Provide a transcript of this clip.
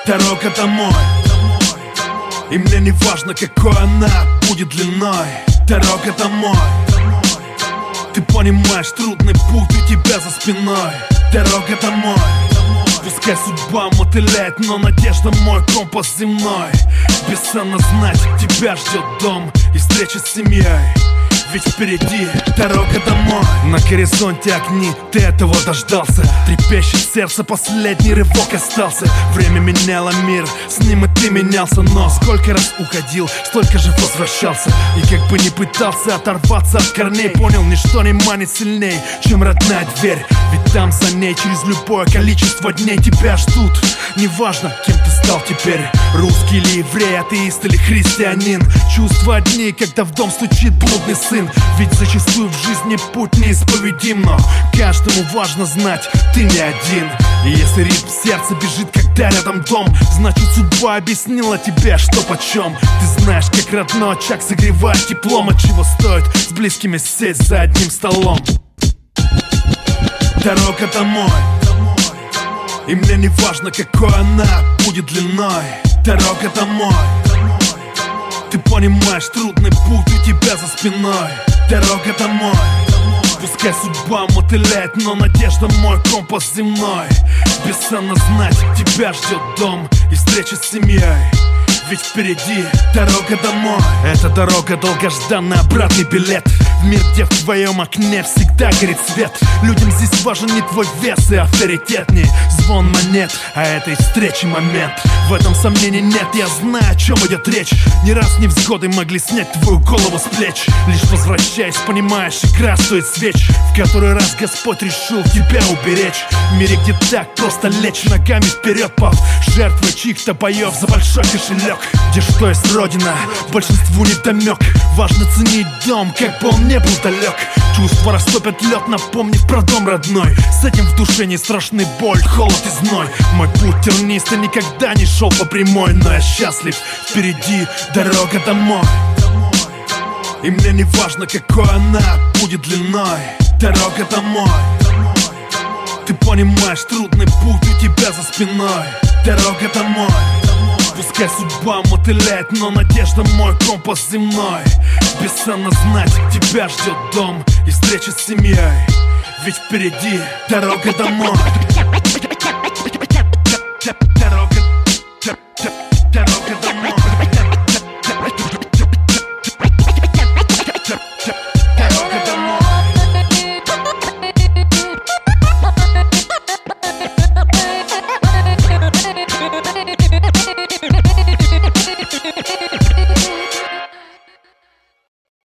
Дорога домой, и мне не важно, какой она будет длиной. Дорога домой, ты понимаешь, трудный путь у тебя за спиной. Дорога домой, пускай судьба мотыляет, но надежда мой компас земной. Бесценно знать, тебя ждет дом и встреча с семьей. Ведь впереди дорога домой. На горизонте огни, ты этого дождался. Трепещет сердце, последний рывок остался. Время меняло мир, с ним и ты менялся. Но сколько раз уходил, столько же возвращался. И как бы не пытался оторваться от корней, понял, ничто не манит сильней, чем родная дверь. Ведь там за ней через любое количество дней тебя ждут. Неважно, кем ты стал теперь, русский или еврей, атеист или христианин. Чувства одни, когда в дом стучит блудный сын. Ведь зачастую в жизни путь неисповедим, но каждому важно знать, ты не один. И если ритм сердца бежит, когда рядом дом, значит судьба объяснила тебе, что почем. Ты знаешь, как родной очаг согревает теплом, от чего стоит с близкими сесть за одним столом. Дорога домой, и мне не важно, какой она будет длиной. Дорога домой, ты понимаешь, трудный путь у тебя за спиной. Дорога домой, пускай судьба мотыляет, но надежда мой компас земной. Бесценно знать, тебя ждет дом и встреча с семьей. Ведь впереди дорога домой. Эта дорога долгожданный обратный билет в мир, где в твоем окне всегда горит свет. Людям здесь важен не твой вес и авторитет, не звон монет, а этой встречи момент. В этом сомнений нет, я знаю, о чем идет речь. Не раз невзгоды могли снять твою голову с плеч. Лишь возвращаясь, понимаешь, игра стоит свеч. В который раз Господь решил тебя уберечь. В мире, где так просто лечь ногами вперед, пав жертвой чьих-то боев за большой кошелек. Где что есть родина, большинству невдомек. Важно ценить дом, как бы он не был далек. Чувства растопят лед, напомнив про дом родной. С этим в душе не страшны боль, холод и зной. Мой путь тернистый никогда не шел по прямой, но я счастлив, впереди дорога домой. И мне не важно, какой она будет длиной. Дорога домой, ты понимаешь, трудный путь у тебя за спиной. Дорога домой, пускай судьба мотыляет, но надежда мой компас земной. Бесценно знать, тебя ждет дом и встреча с семьей. Ведь впереди дорога домой.